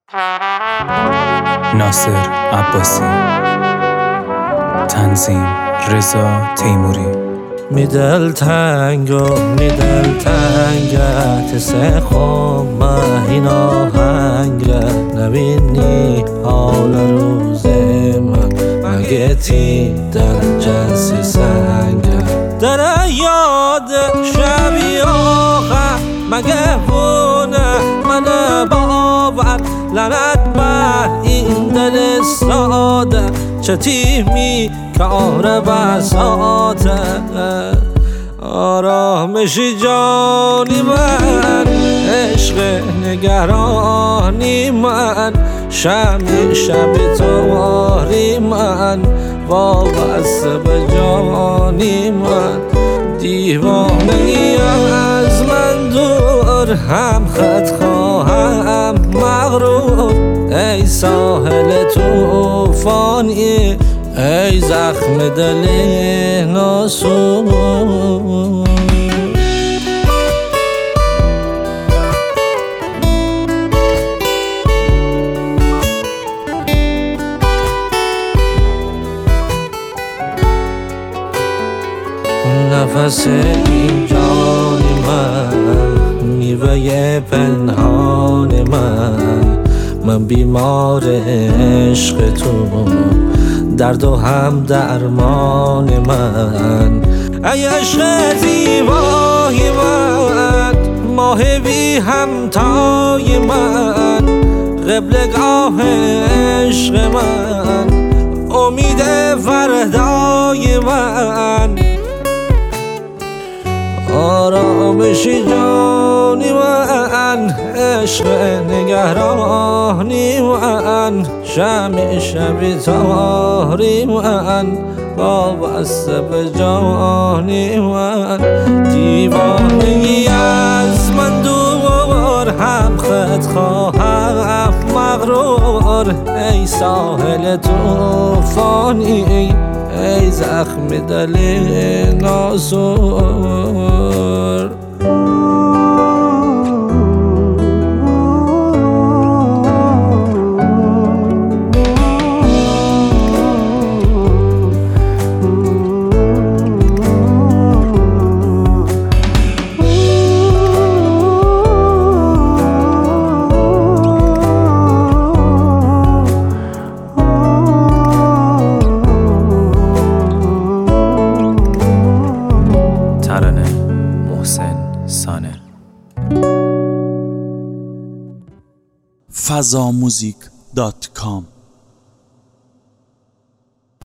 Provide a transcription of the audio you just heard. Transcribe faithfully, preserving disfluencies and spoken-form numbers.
ناصر عباسی، تنظیم رضا تیموری. می دل تنگ و می دل تنگت سخم مهین آهنگت نبینی حال روز من مگه تی دل جنسی سنگت در یاد شبی آخر مگه بونه من باور لعنت بر این دل ساده چه تیمی کار بساته آرامشی جانی من عشق نگرانی من شمی شب تواری من وابسته به جانی من دیوانگی از من دور هم خط خواهم مغرور ای ساحل توفانی ای زخم دل ناسور نفس این جان من میوه پنهان من من بیمار عشق تو درد و هم درمان من ای عشق زیبای من ماه بی همتای من قبلگاه عشق من امید فردای من آرامشی جانی من عشق نگرانی من شمی شبی تاری من وابسته به جانی من دیوانگی از من دور هم خط خواهم مغرور ای ساحل توفانی ای زخم دل ناسور فضا موزیک دات کام